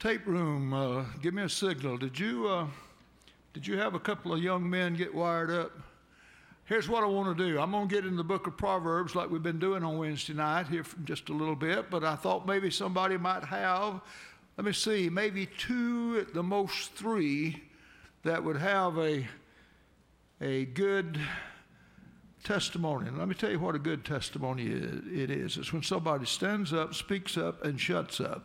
tape room, give me a signal. Did you have a couple of young men get wired up? Here's what I want to do. I'm going to get in the book of Proverbs like we've been doing on Wednesday night here for just a little bit, but I thought maybe somebody might have, let me see, maybe 2, at the most 3, that would have a good testimony. And let me tell you what a good testimony it is. It's when somebody stands up, speaks up, and shuts up.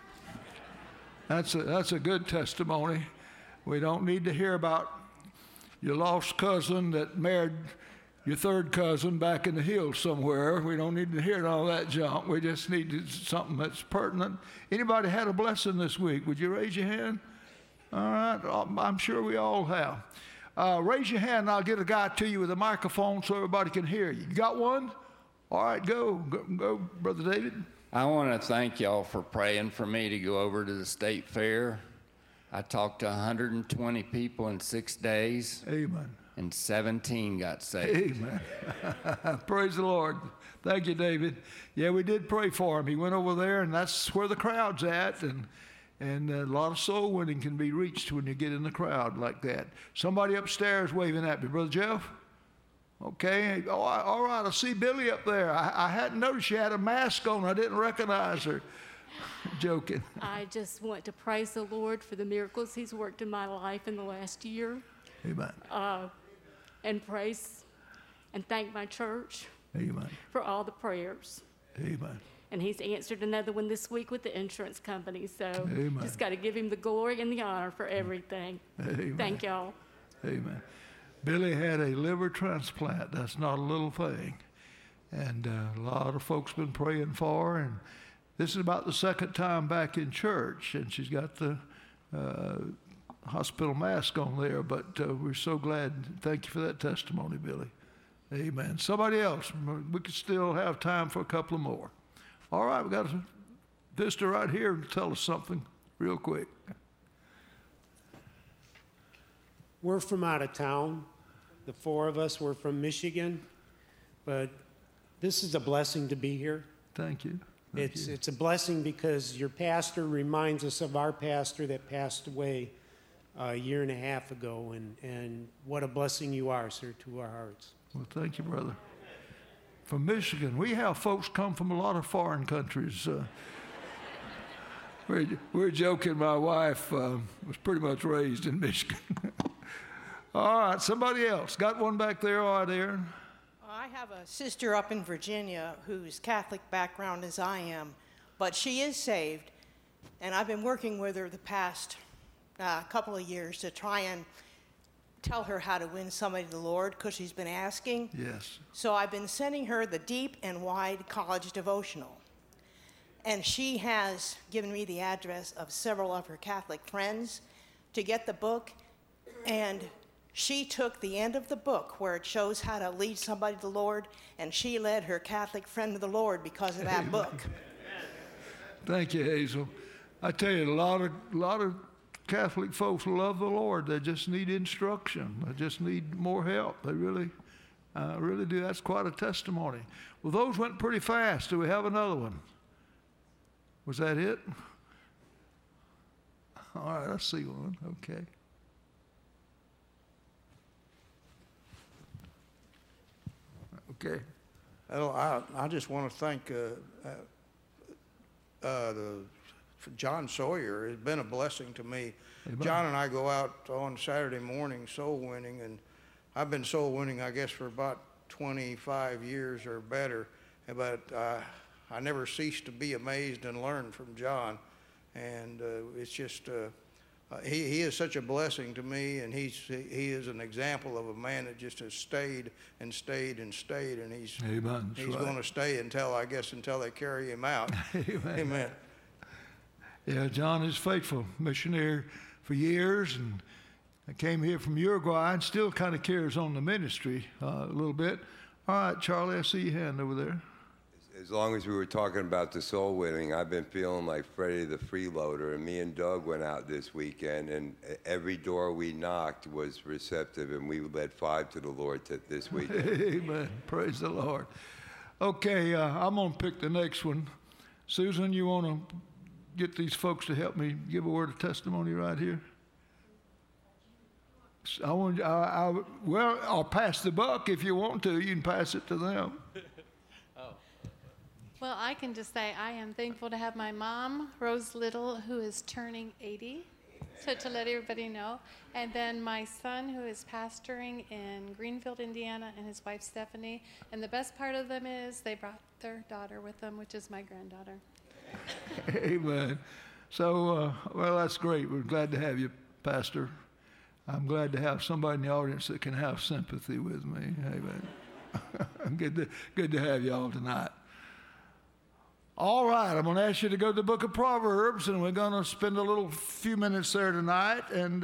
That's a good testimony. We don't need to hear about your lost cousin that married your third cousin back in the hills somewhere. We don't need to hear all that junk. We just need something that's pertinent. Anybody had a blessing this week? Would you raise your hand? All right, I'm sure we all have. Raise your hand and I'll get a guy to you with a microphone so everybody can hear you. You got one? All right, go, Brother David. I want to thank y'all for praying for me to go over to the state fair. I talked to 120 people in 6 days. Amen. And 17 got saved. Amen. Praise the Lord. Thank you, David. Yeah, we did pray for him. He went over there, and that's where the crowd's at, and a lot of soul winning can be reached when you get in the crowd like that. Somebody upstairs waving at me. Brother Jeff? Okay. Oh, all right. I see Billy up there. I hadn't noticed she had a mask on. I didn't recognize her. Joking. I just want to praise the Lord for the miracles he's worked in my life in the last year. Amen. And praise and thank my church. Amen. For all the prayers. Amen. And he's answered another one this week with the insurance company. So Amen. Just got to give him the glory and the honor for everything. Amen. Thank y'all. Amen. Billy had a liver transplant. That's not a little thing. And a lot of folks been praying for her. And this is about the second time back in church. And she's got the hospital mask on there. But we're so glad. Thank you for that testimony, Billy. Amen. Somebody else. We could still have time for a couple of more. All right, we got a visitor right here to tell us something real quick. We're from out of town. The 4 of us were from Michigan, but this is a blessing to be here. Thank you. It's a blessing because your pastor reminds us of our pastor that passed away a year and a half ago, and what a blessing you are, sir, to our hearts. Well, thank you, brother. From Michigan, we have folks come from a lot of foreign countries. We're joking. My wife was pretty much raised in Michigan. All right, somebody else. Got one back there, all right, Aaron? I have a sister up in Virginia whose Catholic background as I am, but she is saved, and I've been working with her the past couple of years to try and tell her how to win somebody to the Lord because she's been asking. Yes. So I've been sending her the Deep and Wide College Devotional. And she has given me the address of several of her Catholic friends to get the book. And she took the end of the book where it shows how to lead somebody to the Lord, and she led her Catholic friend to the Lord because of that book. Thank you, Hazel. I tell you, a lot of Catholic folks love the Lord. They just need instruction. They just need more help. They really do. That's quite a testimony. Well, those went pretty fast. Do we have another one? Was that it? All right, I see one. Okay. Okay. Well, I just want to thank John Sawyer. It's been a blessing to me. Amen. John and I go out on Saturday morning soul winning, and I've been soul winning, I guess, for about 25 years or better. But I never cease to be amazed and learn from John. And it's just, he is such a blessing to me, and he is an example of a man that just has stayed and stayed and stayed, and he's Amen. He's going to stay until they carry him out. Amen. Amen. Yeah, John is faithful missionary for years, and I came here from Uruguay and still kind of carries on the ministry a little bit. All right, Charlie, I see your hand over there. As long as we were talking about the soul winning, I've been feeling like Freddie the freeloader, and me and Doug went out this weekend, and every door we knocked was receptive, and we led 5 to the Lord this weekend. Amen. Praise the Lord. Okay, I'm going to pick the next one. Susan, you want to get these folks to help me give a word of testimony right here? Well, I'll pass the buck if you want to. You can pass it to them. Well, I can just say I am thankful to have my mom, Rose Little, who is turning 80, so to let everybody know. And then my son, who is pastoring in Greenfield, Indiana, and his wife, Stephanie. And the best part of them is they brought their daughter with them, which is my granddaughter. Amen. So, well, that's great. We're glad to have you, Pastor. I'm glad to have somebody in the audience that can have sympathy with me. Amen. Good to have you all tonight. All right, I'm going to ask you to go to the book of Proverbs, and we're going to spend a few minutes there tonight. And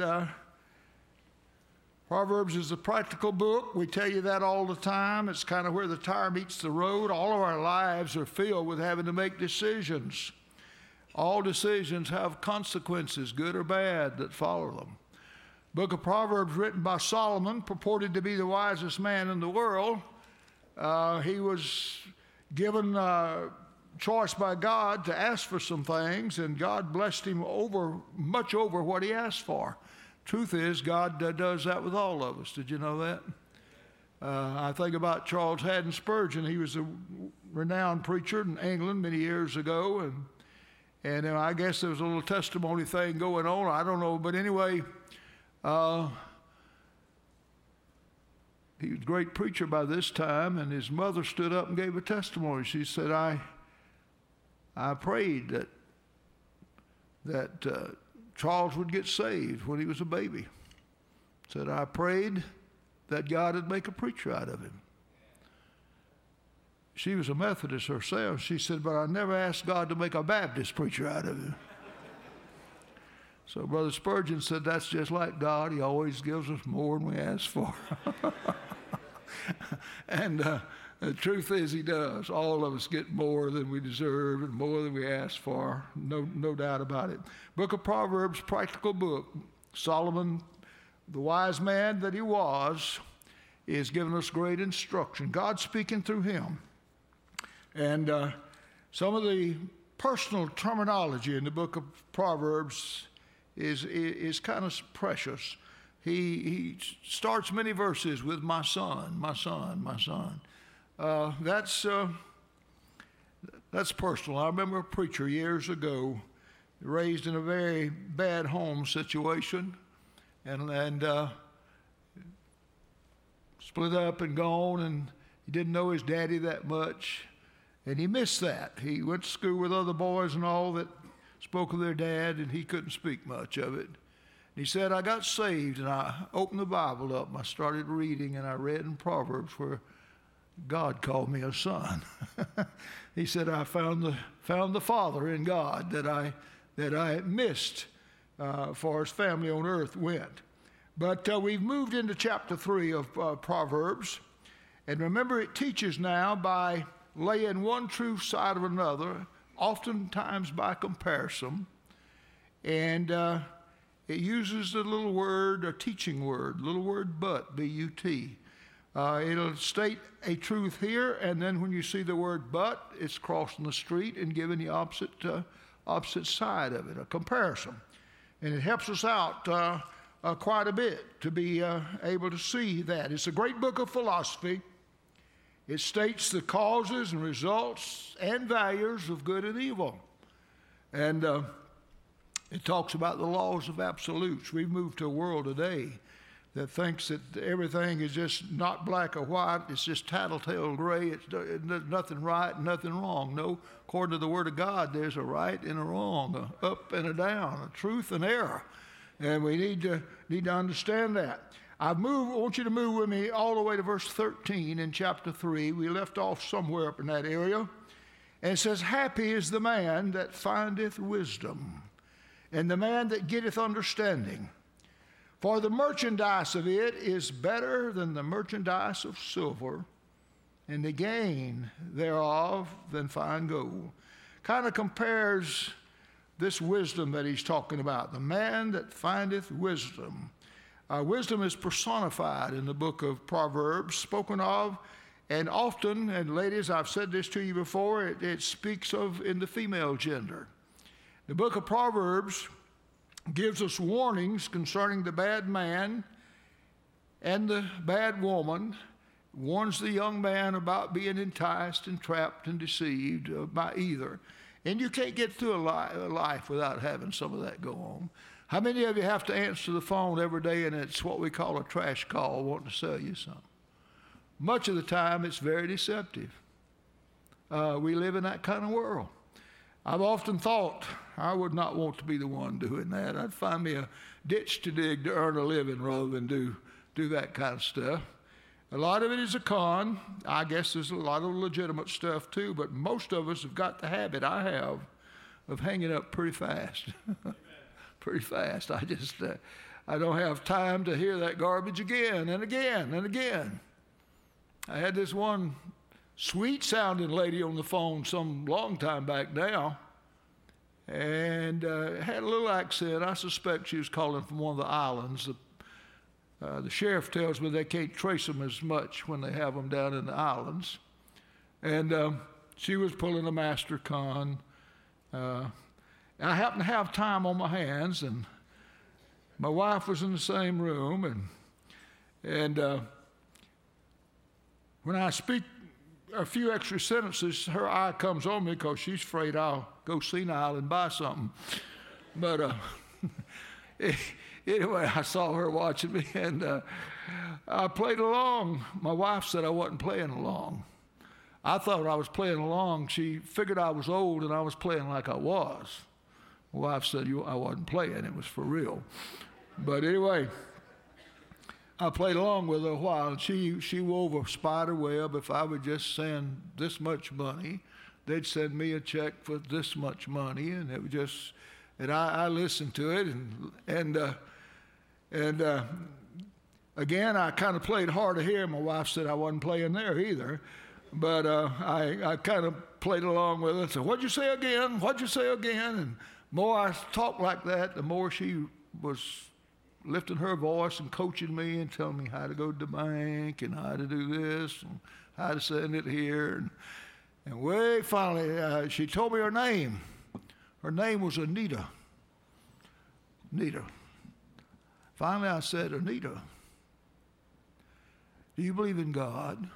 Proverbs is a practical book. We tell you that all the time. It's kind of where the tire meets the road. All of our lives are filled with having to make decisions. All decisions have consequences, good or bad, that follow them. Book of Proverbs, written by Solomon, purported to be the wisest man in the world. He was given choice by God to ask for some things, and God blessed him much over what he asked for. Truth is, God does that with all of us. Did you know that? I think about Charles Haddon Spurgeon. He was a renowned preacher in England many years ago, and I guess there was a little testimony thing going on. I don't know, but anyway, he was a great preacher by this time, and his mother stood up and gave a testimony. She said, I prayed that Charles would get saved when he was a baby. Said, I prayed that God would make a preacher out of him. She was a Methodist herself. She said, but I never asked God to make a Baptist preacher out of him. So Brother Spurgeon said, that's just like God. He always gives us more than we ask for. And the truth is, he does. All of us get more than we deserve and more than we ask for. No doubt about it. Book of Proverbs, practical book. Solomon, the wise man that he was, is giving us great instruction. God speaking through him. And some of the personal terminology in the book of Proverbs is kind of precious. He starts many verses with my son, my son, my son. That's personal. I remember a preacher years ago, raised in a very bad home situation, and split up and gone, and he didn't know his daddy that much, and he missed that. He went to school with other boys and all that spoke of their dad, and he couldn't speak much of it. He said, I got saved, and I opened the Bible up, and I started reading, and I read in Proverbs where God called me a son. He said, I found the Father in God that I missed far as family on earth went. But we've moved into chapter 3 of Proverbs. And remember, it teaches now by laying one truth side of another, oftentimes by comparison. And it uses a little word, a teaching word, little word but, B-U-T. It'll state a truth here, and then when you see the word but, it's crossing the street and giving the opposite side of it, a comparison. And it helps us out quite a bit to be able to see that. It's a great book of philosophy. It states the causes and results and values of good and evil. And it talks about the laws of absolutes. We've moved to a world today that thinks that everything is just not black or white. It's just tattletale gray. There's nothing right and nothing wrong. No, according to the Word of God, there's a right and a wrong, a up and a down, a truth and error. And we need to understand that. I want you to move with me all the way to verse 13 in chapter 3. We left off somewhere up in that area. And it says, happy is the man that findeth wisdom, and the man that getteth understanding. For the merchandise of it is better than the merchandise of silver, and the gain thereof than fine gold. Kind of compares this wisdom that he's talking about. The man that findeth wisdom. Wisdom is personified in the book of Proverbs, spoken of, and often, and ladies, I've said this to you before, it speaks of in the female gender. The book of Proverbs gives us warnings concerning the bad man and the bad woman, warns the young man about being enticed and trapped and deceived by either. And you can't get through a life without having some of that go on. How many of you have to answer the phone every day and it's what we call a trash call wanting to sell you something? Much of the time it's very deceptive. We live in that kind of world. I've often thought I would not want to be the one doing that. I'd find me a ditch to dig to earn a living rather than do that kind of stuff. A lot of it is a con. I guess there's a lot of legitimate stuff too, but most of us have got the habit, I have, of hanging up pretty fast. Pretty fast. I don't have time to hear that garbage again and again and again. I had this one sweet-sounding lady on the phone some long time back now, and had a little accent. I suspect she was calling from one of the islands. The sheriff tells me they can't trace them as much when they have them down in the islands. And she was pulling a master con. I happened to have time on my hands, and my wife was in the same room, and when I speak a few extra sentences, her eye comes on me because she's afraid I'll go senile and buy something. But anyway, I saw her watching me, and I played along. My wife said I wasn't playing along. I thought I was playing along. She figured I was old, and I was playing like I was. My wife said I wasn't playing. It was for real. But anyway, I played along with her a while, and she wove a spider web. If I would just send this much money, they'd send me a check for this much money, and it was just, and I listened to it, and again, I kind of played hard to hear. My wife said I wasn't playing there either, but I kind of played along with it. So what'd you say again? What'd you say again? And the more I talked like that, the more she was lifting her voice and coaching me and telling me how to go to the bank and how to do this and how to send it here. And way finally, she told me her name. Her name was Anita. Anita. Finally, I said, Anita, do you believe in God?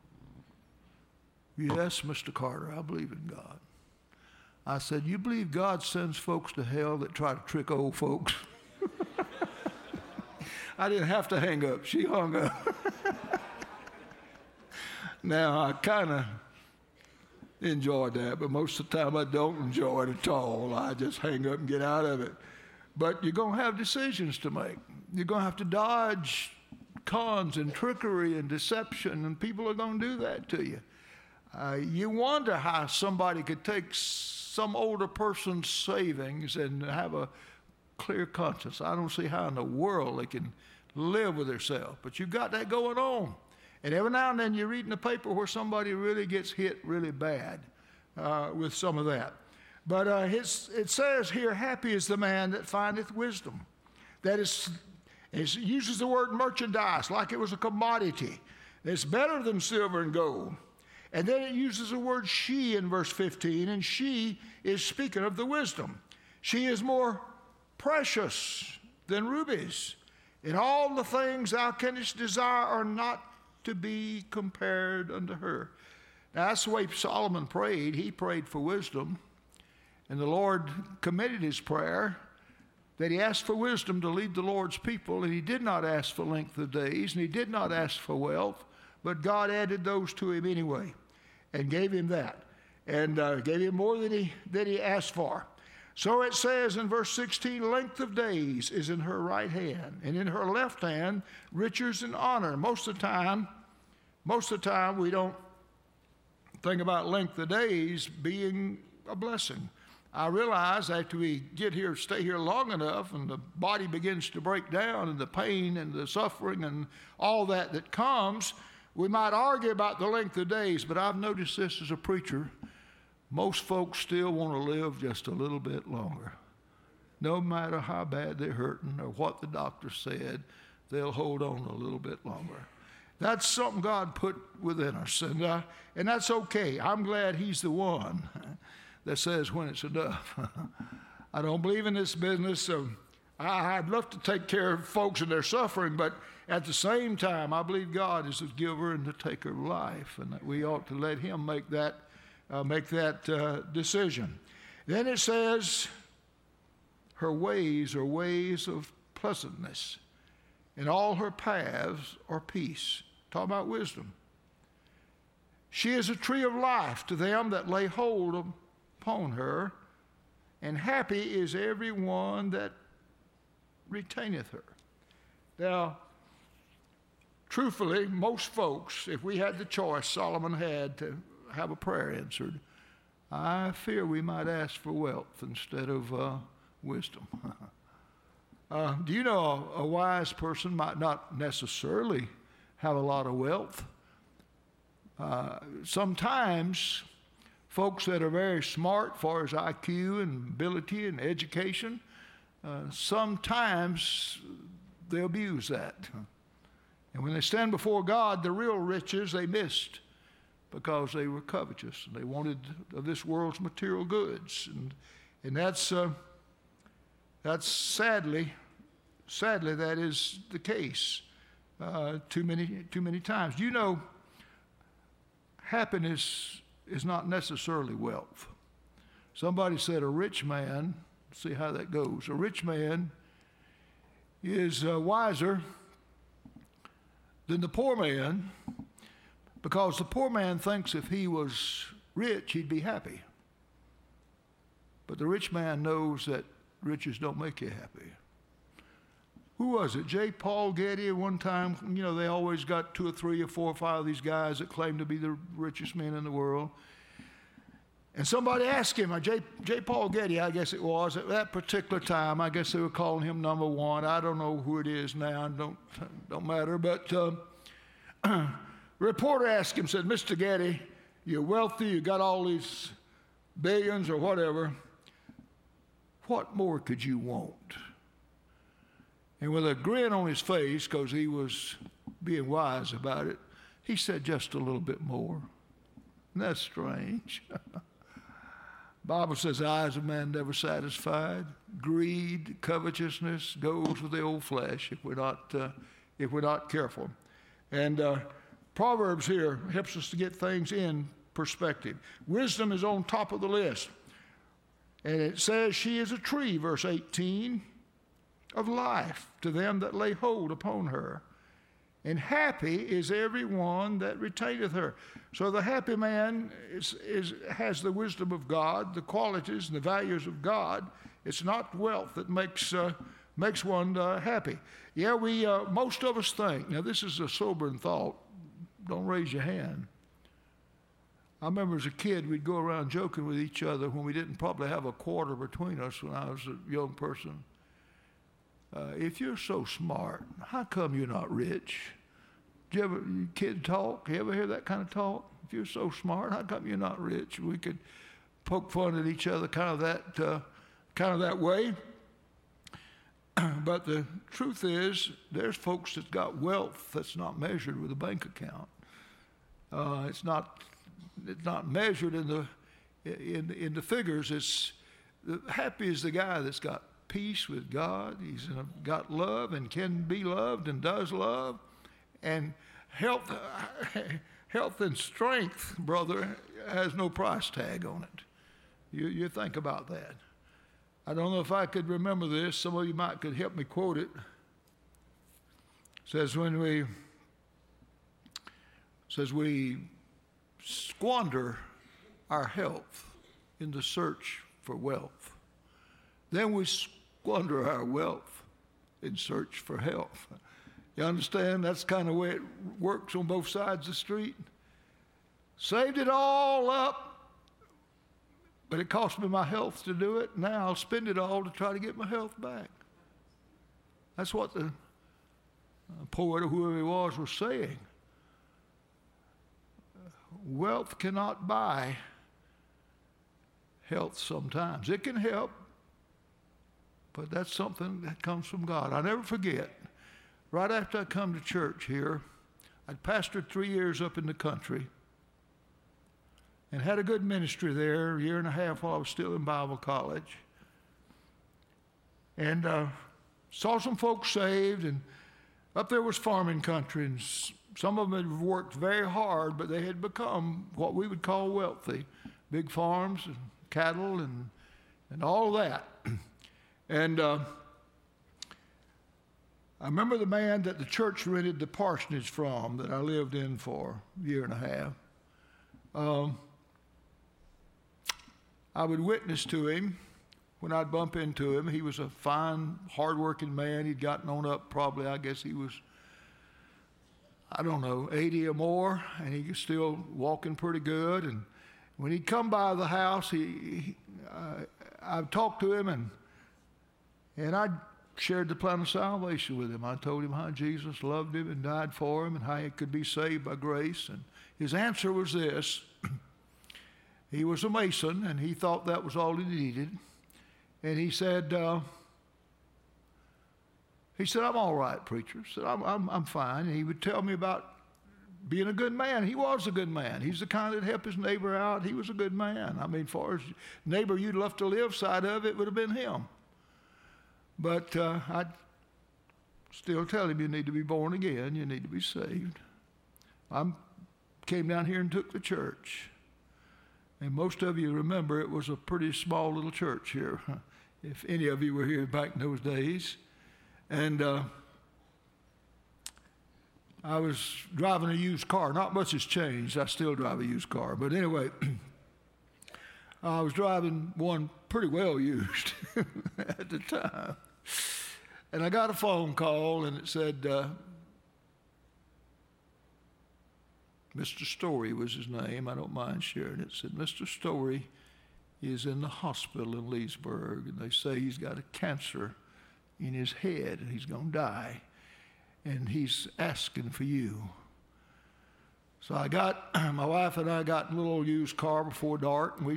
Yes, Mr. Carter, I believe in God. I said, you believe God sends folks to hell that try to trick old folks? I didn't have to hang up. She hung up. Now, I kind of enjoyed that, but most of the time I don't enjoy it at all. I just hang up and get out of it. But you're going to have decisions to make. You're going to have to dodge cons and trickery and deception, and people are going to do that to you. You wonder how somebody could take some older person's savings and have a clear conscience. I don't see how in the world they can live with themselves, but you've got that going on. And every now and then you read in the paper where somebody really gets hit really bad with some of that. But it says here, happy is the man that findeth wisdom. That is, it uses the word merchandise like it was a commodity. It's better than silver and gold. And then it uses the word she in verse 15, and she is speaking of the wisdom. She is more precious than rubies, and all the things thou canst desire are not to be compared unto her. Now, that's the way Solomon prayed. He prayed for wisdom, and the Lord committed his prayer that he asked for wisdom to lead the Lord's people, and he did not ask for length of days, and he did not ask for wealth, but God added those to him anyway and gave him that, and gave him more than he asked for. So it says in verse 16, length of days is in her right hand, and in her left hand, riches and honor. Most of the time, we don't think about length of days being a blessing. I realize after we get here, stay here long enough, and the body begins to break down, and the pain and the suffering and all that comes, we might argue about the length of days, but I've noticed this as a preacher. Most folks still want to live just a little bit longer. No matter how bad they're hurting or what the doctor said, they'll hold on a little bit longer. That's something God put within us, and that's okay. I'm glad he's the one that says when it's enough. I don't believe in this business of, I'd love to take care of folks in their suffering, but at the same time, I believe God is the giver and the taker of life, and that we ought to let him make that decision. Then it says, her ways are ways of pleasantness, and all her paths are peace. Talk about wisdom. She is a tree of life to them that lay hold upon her, and happy is every one that retaineth her. Now, truthfully, most folks, if we had the choice Solomon had to have a prayer answered, I fear we might ask for wealth instead of wisdom. Do you know a wise person might not necessarily have a lot of wealth? Sometimes folks that are very smart as far as IQ and ability and education, sometimes they abuse that. And when they stand before God, the real riches they missed because they were covetous and they wanted of this world's material goods. And that's sadly that is the case too many times. You know, happiness is not necessarily wealth. Somebody said a rich man, see how that goes, a rich man is wiser than the poor man, because the poor man thinks if he was rich, he'd be happy. But the rich man knows that riches don't make you happy. Who was it? J. Paul Getty, one time, you know, they always got 2 or 3 or 4 or 5 of these guys that claim to be the richest men in the world. And somebody asked him, J. Paul Getty, I guess it was, at that particular time, I guess they were calling him number one. I don't know who it is now, don't matter. But reporter asked him, said, Mr. Getty, you're wealthy, you got all these billions or whatever. What more could you want? And with a grin on his face, because he was being wise about it, he said just a little bit more. And that's strange. Bible says, the eyes of man never satisfied. Greed, covetousness goes with the old flesh if we're not careful. And Proverbs here helps us to get things in perspective. Wisdom is on top of the list. And it says she is a tree, verse 18, of life to them that lay hold upon her. And happy is every one that retaineth her. So the happy man has the wisdom of God, the qualities and the values of God. It's not wealth that makes one happy. Yeah, most of us think, now this is a sobering thought. Don't raise your hand. I remember as a kid, we'd go around joking with each other when we didn't probably have a quarter between us when I was a young person. If you're so smart, how come you're not rich? Do you kid talk? You ever hear that kind of talk? If you're so smart, how come you're not rich? We could poke fun at each other kind of that way. But the truth is, there's folks that's got wealth that's not measured with a bank account. It's not measured in the figures. Happy is the guy that's got peace with God. He's got love and can be loved and does love. And health and strength, brother, has no price tag on it. You think about that. I don't know if I could remember this. Some of you could help me quote it. It says we squander our health in the search for wealth. Then we squander our wealth in search for health. You understand? That's kind of the way it works on both sides of the street. Saved it all up, but it cost me my health to do it. Now I'll spend it all to try to get my health back. That's what the poet or whoever he was saying. Wealth cannot buy health sometimes. It can help, but that's something that comes from God. I'll never forget, right after I come to church here, I'd pastored 3 years up in the country and had a good ministry there, a year and a half while I was still in Bible college. and saw some folks saved, and up there was farming country, and some of them had worked very hard, but they had become what we would call wealthy. Big farms and cattle and all that. And I remember the man that the church rented the parsonage from that I lived in for a year and a half. I would witness to him when I'd bump into him. He was a fine, hard-working man. He'd gotten on up probably, I guess he was, 80 or more, and he was still walking pretty good. And when he'd come by the house, I'd talk to him, and I shared the plan of salvation with him. I told him how Jesus loved him and died for him and how he could be saved by grace. And his answer was this. He was a Mason, and he thought that was all he needed. And he said, I'm all right, preacher. He said, I'm fine. And he would tell me about being a good man. He was a good man. He's the kind that helped his neighbor out. He was a good man. I mean, as far as neighbor you'd love to live side of, it would have been him. But I'd still tell him, you need to be born again. You need to be saved. I came down here and took the church. And most of you remember it was a pretty small little church here, if any of you were here back in those days. And I was driving a used car. Not much has changed. I still drive a used car. But anyway, I was driving one pretty well used at the time. And I got a phone call, and it said, Mr. Story was his name. I don't mind sharing it. It said, Mr. Story is in the hospital in Leesburg, and they say he's got a cancer in his head, and he's going to die. And he's asking for you. So my wife and I got in a little used car before dark, and we